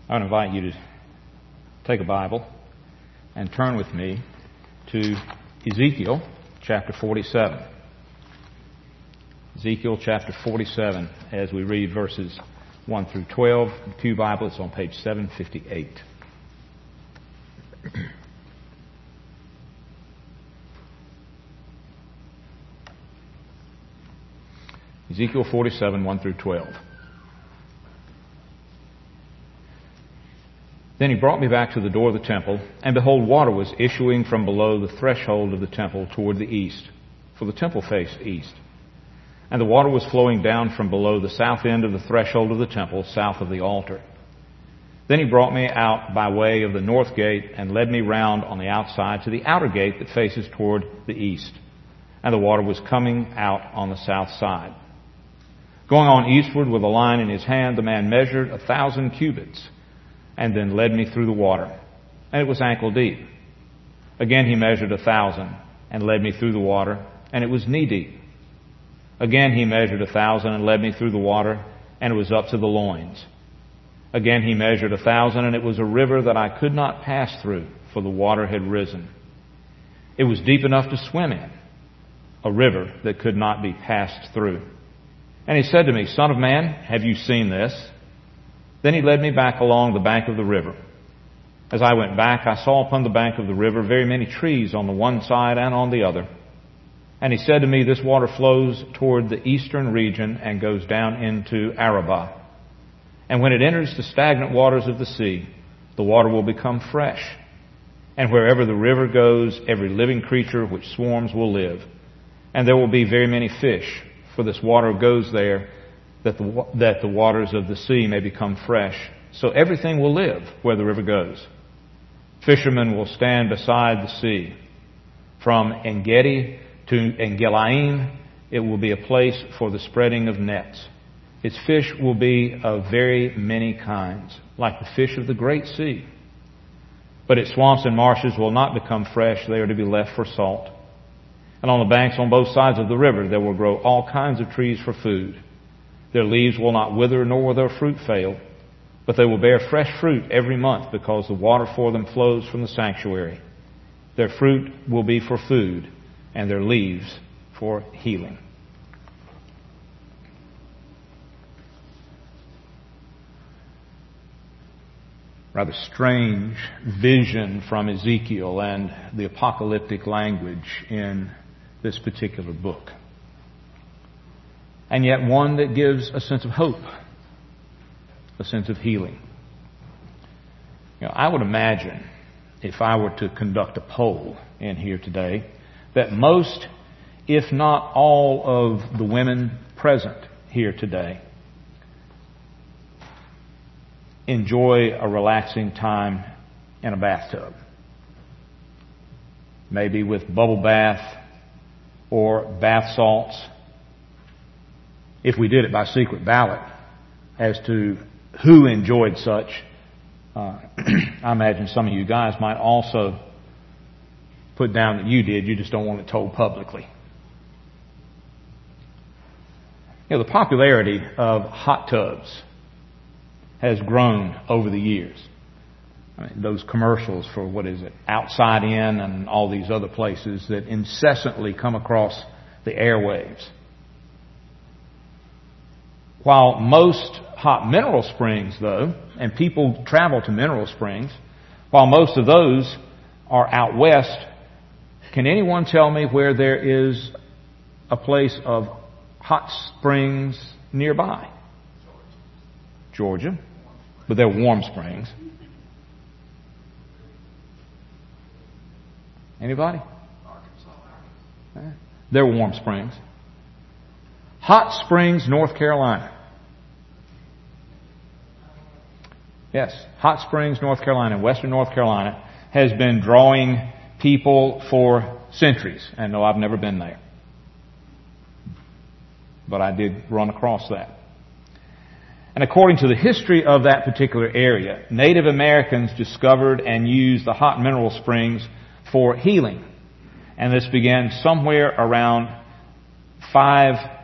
I would invite you to take a Bible and turn with me to Ezekiel chapter 47. Ezekiel chapter 47 as we read verses 1 through 12. The Pew Bible is on page 758. Ezekiel 47, 1 through 12. Then he brought me back to the door of the temple, and behold, water was issuing from below the threshold of the temple toward the east, for the temple faced east. And the water was flowing down from below the south end of the threshold of the temple, south of the altar. Then he brought me out by way of the north gate, and led me round on the outside to the outer gate that faces toward the east. And the water was coming out on the south side. Going on eastward with a line in his hand, the man measured 1,000 cubits, and then led me through the water, and it was ankle deep. Again he measured 1,000, and led me through the water, and it was knee deep. Again he measured 1,000, and led me through the water, and it was up to the loins. Again he measured 1,000, and it was a river that I could not pass through, for the water had risen. It was deep enough to swim in, a river that could not be passed through. And he said to me, Son of man, have you seen this? Then he led me back along the bank of the river. As I went back, I saw upon the bank of the river very many trees on the one side and on the other. And he said to me, This water flows toward the eastern region and goes down into Arabah. And when it enters the stagnant waters of the sea, the water will become fresh. And wherever the river goes, every living creature which swarms will live. And there will be very many fish, for this water goes there, that the waters of the sea may become fresh. So everything will live where the river goes. Fishermen will stand beside the sea. From En-Gedi to En-Gelaim, it will be a place for the spreading of nets. Its fish will be of very many kinds, like the fish of the great sea. But its swamps and marshes will not become fresh. They are to be left for salt. And on the banks on both sides of the river there will grow all kinds of trees for food. Their leaves will not wither, nor will their fruit fail, but they will bear fresh fruit every month, because the water for them flows from the sanctuary. Their fruit will be for food, and their leaves for healing. Rather strange vision from Ezekiel and the apocalyptic language in this particular book. And yet one that gives a sense of hope, a sense of healing. I would imagine, if I were to conduct a poll in here today, that most, if not all, of the women present here today enjoy a relaxing time in a bathtub. Maybe with bubble bath or bath salts. If we did it by secret ballot as to who enjoyed such, I imagine some of you guys might also put down that you did. You just don't want it told publicly. The popularity of hot tubs has grown over the years. Those commercials for, Outside In and all these other places that incessantly come across the airwaves. While most hot mineral springs, though, and people travel to mineral springs, while most of those are out west, can anyone tell me where there is a place of hot springs nearby? Georgia. But they're warm springs. Anybody? Arkansas. They're warm springs. Hot Springs, North Carolina. Yes, Hot Springs, North Carolina, western North Carolina, has been drawing people for centuries. And no, I've never been there. But I did run across that. And according to the history of that particular area, Native Americans discovered and used the hot mineral springs for healing. And this began somewhere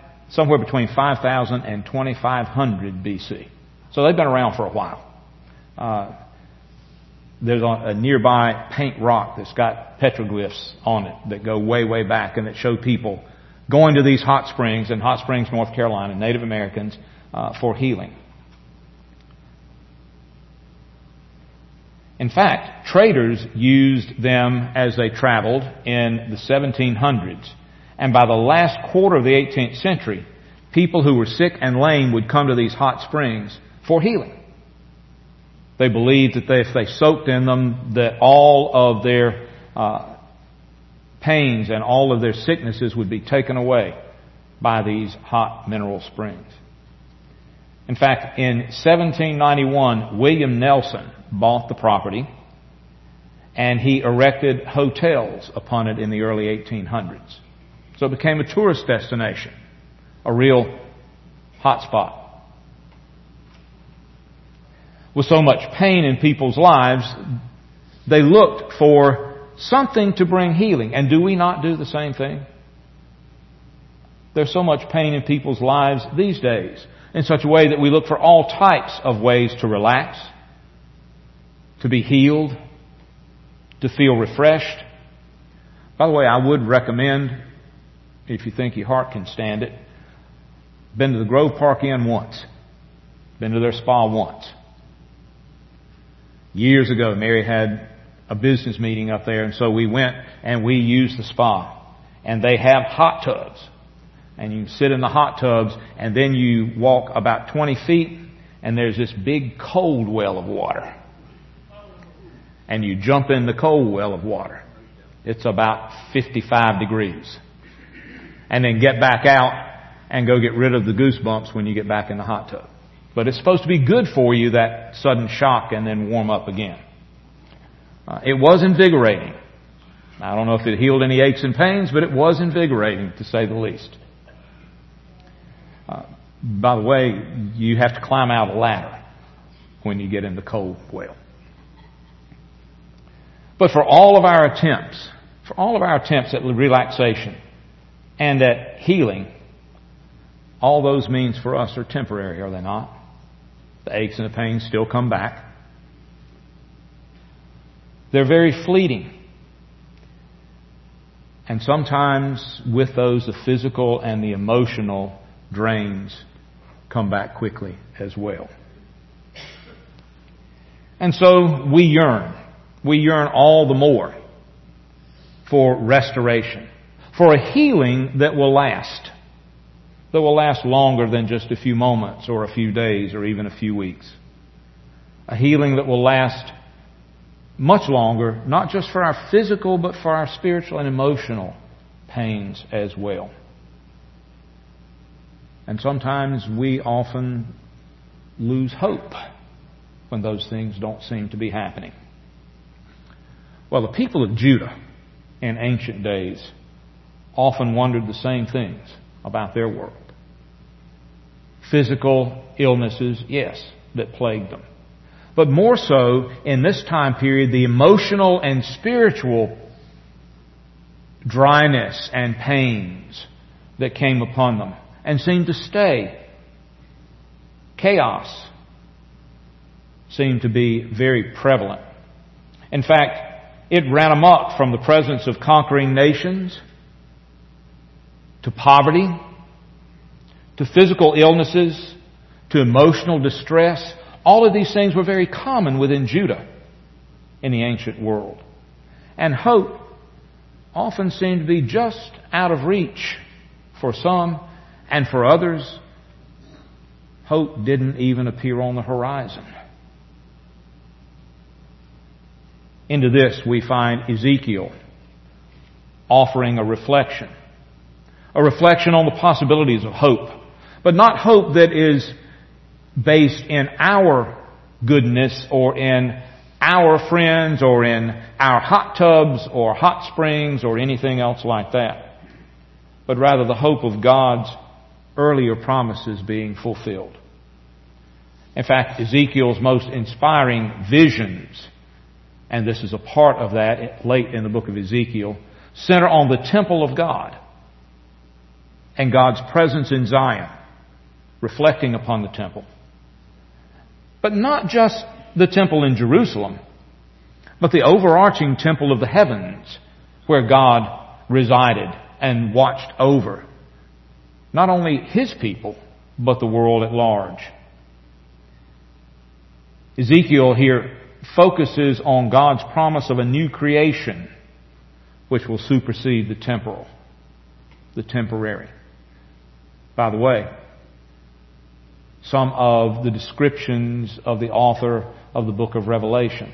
between 5,000 and 2,500 BC. So they've been around for a while. There's a nearby paint rock that's got petroglyphs on it that go way, way back and that show people going to these hot springs in Hot Springs, North Carolina, Native Americans, for healing. In fact, traders used them as they traveled in the 1700s. And by the last quarter of the 18th century, people who were sick and lame would come to these hot springs for healing. They believed that if they soaked in them, that all of their pains and all of their sicknesses would be taken away by these hot mineral springs. In fact, in 1791, William Nelson bought the property and he erected hotels upon it in the early 1800s. So it became a tourist destination, a real hot spot. With so much pain in people's lives, they looked for something to bring healing. And do we not do the same thing? There's so much pain in people's lives these days in such a way that we look for all types of ways to relax, to be healed, to feel refreshed. By the way, I would recommend, if you think your heart can stand it, been to the Grove Park Inn once. Been to their spa once. Years ago, Mary had a business meeting up there, and so we went and we used the spa. And they have hot tubs. And you sit in the hot tubs, and then you walk about 20 feet, and there's this big cold well of water. And you jump in the cold well of water. It's about 55 degrees. And then get back out and go get rid of the goosebumps when you get back in the hot tub. But it's supposed to be good for you, that sudden shock, and then warm up again. It was invigorating. I don't know if it healed any aches and pains, but it was invigorating, to say the least. By the way, you have to climb out a ladder when you get in the cold well. But for all of our attempts at relaxation and at healing, all those means for us are temporary, are they not? The aches and the pains still come back. They're very fleeting. And sometimes with those, the physical and the emotional drains come back quickly as well. And so we yearn. We yearn all the more for restoration, for a healing that will last longer than just a few moments or a few days or even a few weeks. A healing that will last much longer, not just for our physical, but for our spiritual and emotional pains as well. And sometimes we often lose hope when those things don't seem to be happening. Well, the people of Judah in ancient days often wondered the same things about their world. Physical illnesses, yes, that plagued them. But more so, in this time period, the emotional and spiritual dryness and pains that came upon them and seemed to stay. Chaos seemed to be very prevalent. In fact, it ran amok from the presence of conquering nations to poverty, to physical illnesses, to emotional distress. All of these things were very common within Judah in the ancient world. And hope often seemed to be just out of reach for some, and for others, hope didn't even appear on the horizon. Into this we find Ezekiel offering a reflection on the possibilities of hope, but not hope that is based in our goodness or in our friends or in our hot tubs or hot springs or anything else like that, but rather the hope of God's earlier promises being fulfilled. In fact, Ezekiel's most inspiring visions, and this is a part of that late in the book of Ezekiel, center on the temple of God and God's presence in Zion, reflecting upon the temple. But not just the temple in Jerusalem, but the overarching temple of the heavens where God resided and watched over not only His people, but the world at large. Ezekiel here focuses on God's promise of a new creation which will supersede the temporal, the temporary. By the way, some of the descriptions of the author of the book of Revelation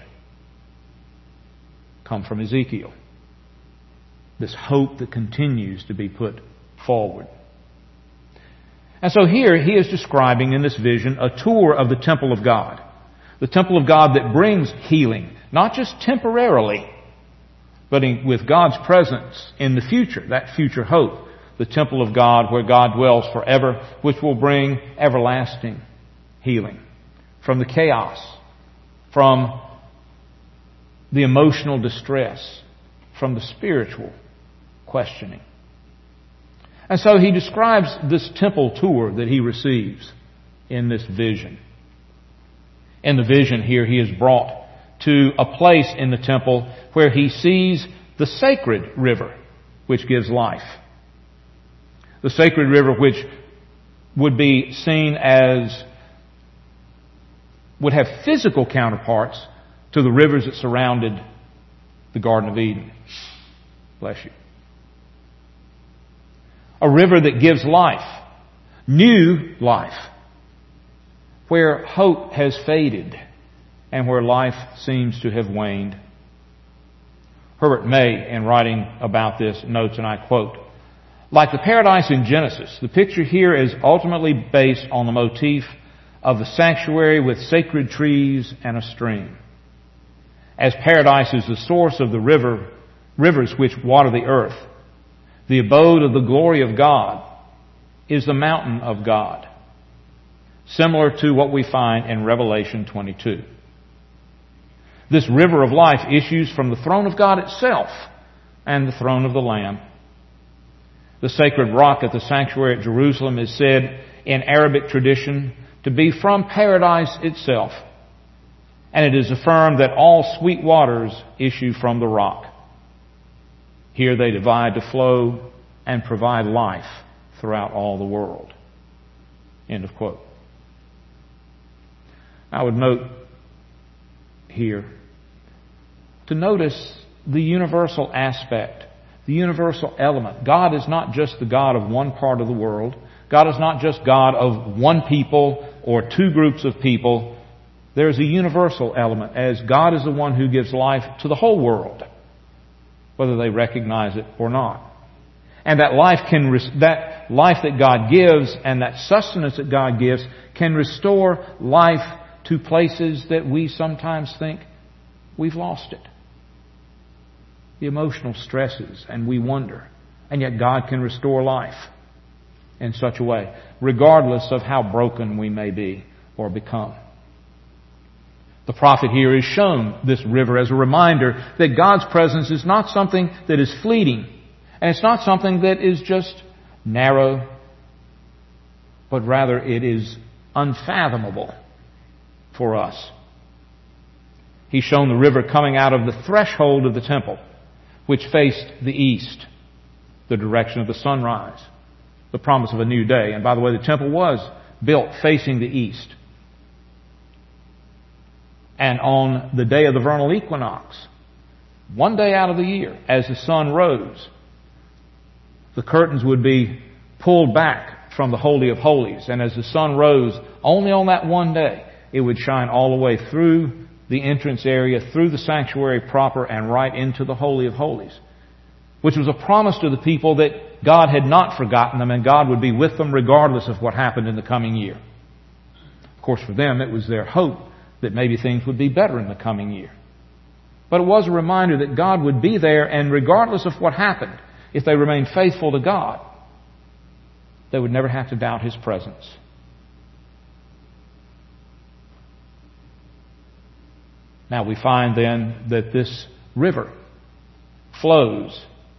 come from Ezekiel. This hope that continues to be put forward. And so here he is describing in this vision a tour of the temple of God. The temple of God that brings healing, not just temporarily, but with God's presence in the future, that future hope. The temple of God where God dwells forever, which will bring everlasting healing from the chaos, from the emotional distress, from the spiritual questioning. And so he describes this temple tour that he receives in this vision. In the vision here, he is brought to a place in the temple where he sees the sacred river which gives life. The sacred river which would be seen as, would have physical counterparts to the rivers that surrounded the Garden of Eden. Bless you. A river that gives life, new life, where hope has faded and where life seems to have waned. Herbert May, in writing about this, notes, and I quote, "Like the paradise in Genesis, the picture here is ultimately based on the motif of the sanctuary with sacred trees and a stream. As paradise is the source of the rivers which water the earth, the abode of the glory of God is the mountain of God, similar to what we find in Revelation 22. This river of life issues from the throne of God itself and the throne of the Lamb. The sacred rock at the sanctuary at Jerusalem is said in Arabic tradition to be from paradise itself, and it is affirmed that all sweet waters issue from the rock. Here they divide to flow and provide life throughout all the world." End of quote. I would note here to notice the universal aspect, the universal element. God is not just the God of one part of the world. God is not just God of one people or two groups of people. There is a universal element, as God is the one who gives life to the whole world, whether they recognize it or not. And that life that God gives and that sustenance that God gives can restore life to places that we sometimes think we've lost it. The emotional stresses, and we wonder. And yet God can restore life in such a way, regardless of how broken we may be or become. The prophet here is shown this river as a reminder that God's presence is not something that is fleeting, and it's not something that is just narrow, but rather it is unfathomable for us. He's shown the river coming out of the threshold of the temple, which faced the east, the direction of the sunrise, the promise of a new day. And by the way, the temple was built facing the east. And on the day of the vernal equinox, one day out of the year, as the sun rose, the curtains would be pulled back from the Holy of Holies. And as the sun rose, only on that one day, it would shine all the way through the entrance area, through the sanctuary proper, and right into the Holy of Holies, which was a promise to the people that God had not forgotten them and God would be with them regardless of what happened in the coming year. Of course, for them, it was their hope that maybe things would be better in the coming year. But it was a reminder that God would be there, and regardless of what happened, if they remained faithful to God, they would never have to doubt His presence. Now we find then that this river flows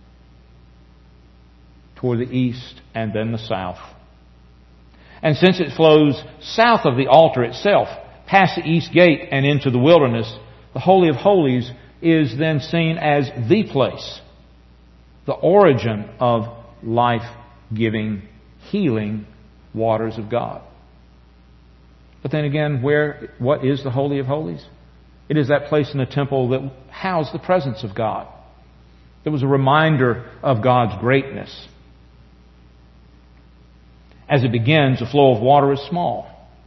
toward the east and then the south. And since it flows south of the altar itself, past the east gate and into the wilderness, the Holy of Holies is then seen as the place, the origin of life-giving, healing waters of God. But then again, what is the Holy of Holies? It is that place in the temple that housed the presence of God. It was a reminder of God's greatness. As it begins, the flow of water is small.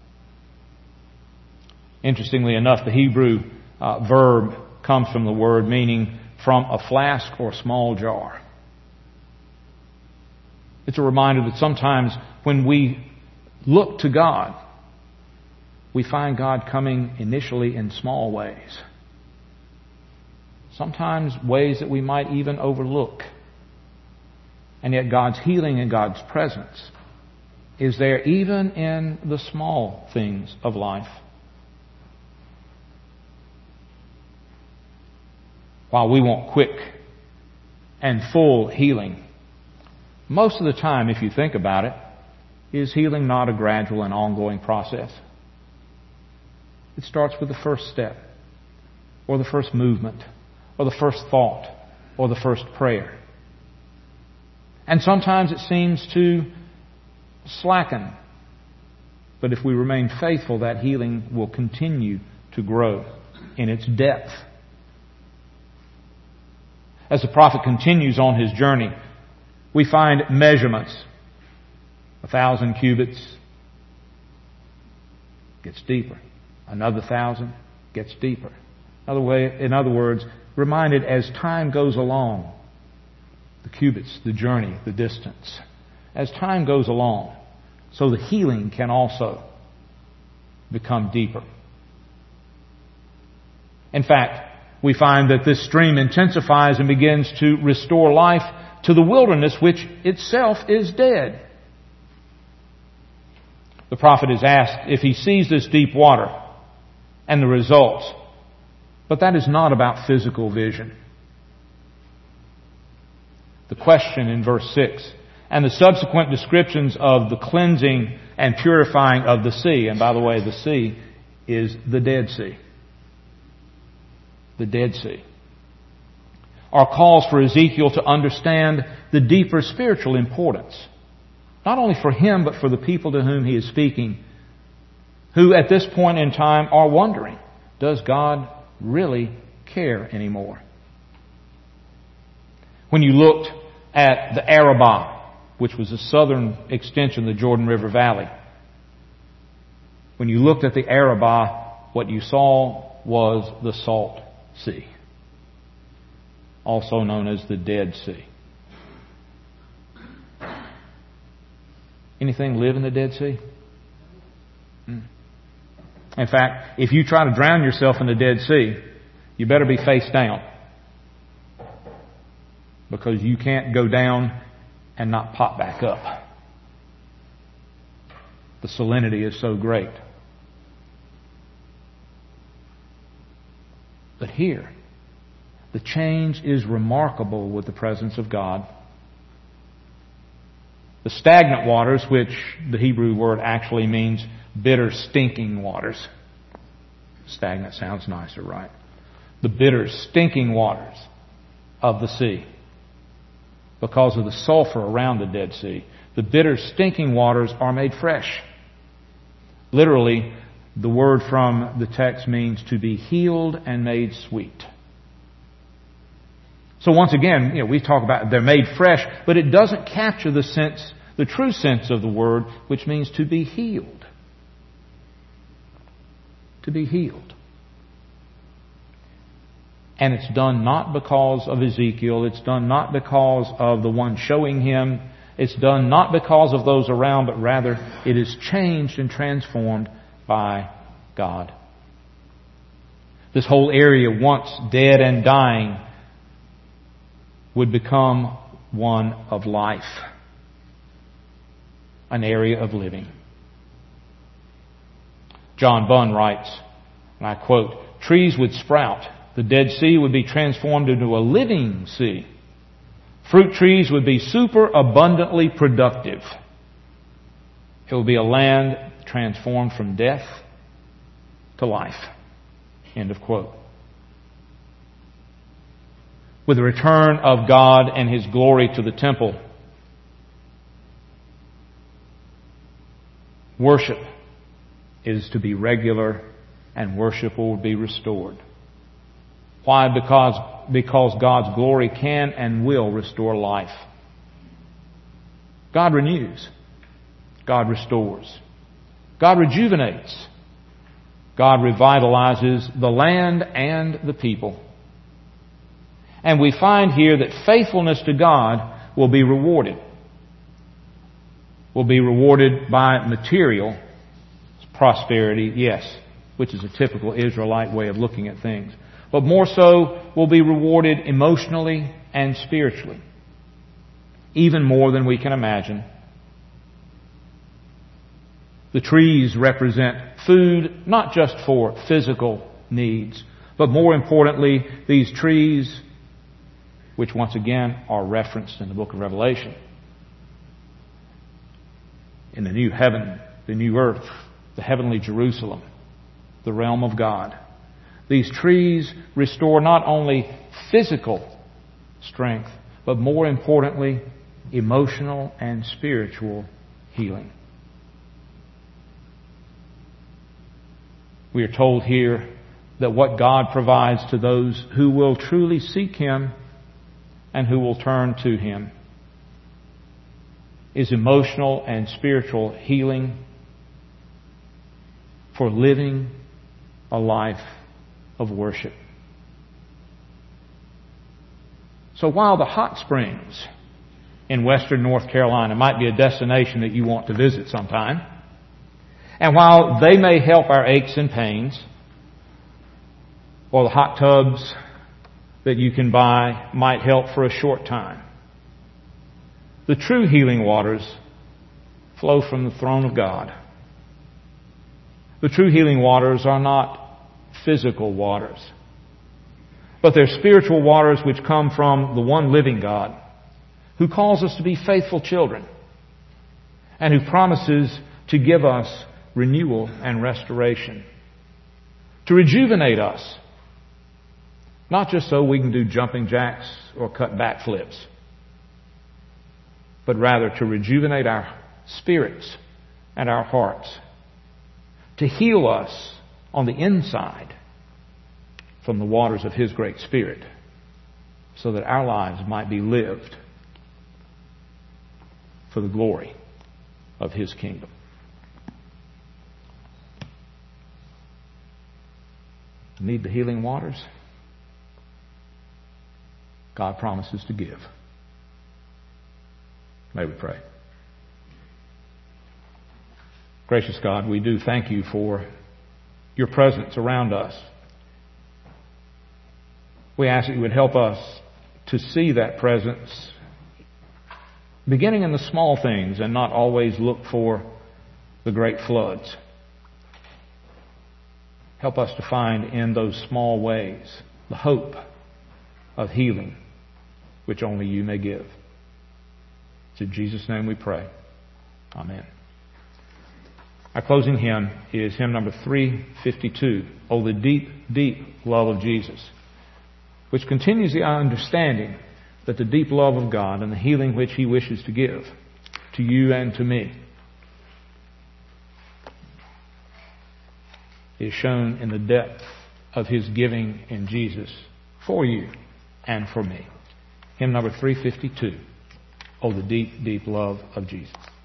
Interestingly enough, the Hebrew verb comes from the word meaning from a flask or small jar. It's a reminder that sometimes when we look to God, we find God coming initially in small ways. Sometimes ways that we might even overlook. And yet God's healing and God's presence is there even in the small things of life. While we want quick and full healing, most of the time, if you think about it, is healing not a gradual and ongoing process? It starts with the first step, or the first movement, or the first thought, or the first prayer. And sometimes it seems to slacken. But if we remain faithful, that healing will continue to grow in its depth. As the prophet continues on his journey, we find measurements. 1,000 cubits gets deeper. Another 1,000 gets deeper. In other words, reminded as time goes along, the cubits, the journey, the distance. As time goes along, so the healing can also become deeper. In fact, we find that this stream intensifies and begins to restore life to the wilderness, which itself is dead. The prophet is asked if he sees this deep water and the results. But that is not about physical vision. The question in verse 6 and the subsequent descriptions of the cleansing and purifying of the sea. And by the way, the sea is the Dead Sea. The Dead Sea. Are calls for Ezekiel to understand the deeper spiritual importance. Not only for him, but for the people to whom he is speaking, who at this point in time are wondering, does God really care anymore? When you looked at the Arabah, which was the southern extension of the Jordan River Valley, when you looked at the Arabah, what you saw was the Salt Sea, also known as the Dead Sea. Anything live in the Dead Sea? In fact, if you try to drown yourself in the Dead Sea, you better be face down. Because you can't go down and not pop back up. The salinity is so great. But here, the change is remarkable with the presence of God. The stagnant waters, which the Hebrew word actually means bitter, stinking waters. Stagnant sounds nicer, right? The bitter, stinking waters of the sea. Because of the sulfur around the Dead Sea, the bitter, stinking waters are made fresh. Literally, the word from the text means to be healed and made sweet. So once again, we talk about they're made fresh, but it doesn't capture the true sense of the word, which means to be healed. To be healed. And it's done not because of Ezekiel. It's done not because of the one showing him. It's done not because of those around, but rather it is changed and transformed by God. This whole area, once dead and dying, would become one of life. An area of living. John Bunn writes, and I quote, "Trees would sprout. The Dead Sea would be transformed into a living sea. Fruit trees would be super abundantly productive. It would be a land transformed from death to life. End of quote. With the return of God and His glory to the temple, worship is to be regular and worship will be restored. Why? Because God's glory can and will restore life. God renews. God restores. God rejuvenates. God revitalizes the land and the people. And we find here that faithfulness to God will be rewarded. Will be rewarded by material prosperity, yes, which is a typical Israelite way of looking at things. But more so, will be rewarded emotionally and spiritually. Even more than we can imagine. The trees represent food, not just for physical needs, but more importantly, these trees, which once again are referenced in the book of Revelation, in the new heaven, the new earth, the heavenly Jerusalem, the realm of God. These trees restore not only physical strength, but more importantly, emotional and spiritual healing. We are told here that what God provides to those who will truly seek Him and who will turn to Him is emotional and spiritual healing for living a life of worship. So while the hot springs in western North Carolina might be a destination that you want to visit sometime, and while they may help our aches and pains, or the hot tubs that you can buy might help for a short time, the true healing waters flow from the throne of God. The true healing waters are not physical waters, but they're spiritual waters which come from the one living God, who calls us to be faithful children and who promises to give us renewal and restoration, to rejuvenate us, not just so we can do jumping jacks or cut backflips, but rather to rejuvenate our spirits and our hearts, to heal us on the inside from the waters of His great Spirit, so that our lives might be lived for the glory of His kingdom. Need the healing waters? God promises to give. May we pray. Gracious God, we do thank You for Your presence around us. We ask that You would help us to see that presence beginning in the small things and not always look for the great floods. Help us to find in those small ways the hope of healing which only You may give. It's in Jesus' name we pray. Amen. Our closing hymn is hymn number 352, Oh, the Deep, Deep Love of Jesus, which continues the understanding that the deep love of God and the healing which He wishes to give to you and to me is shown in the depth of His giving in Jesus for you and for me. Hymn number 352, Oh, the Deep, Deep Love of Jesus.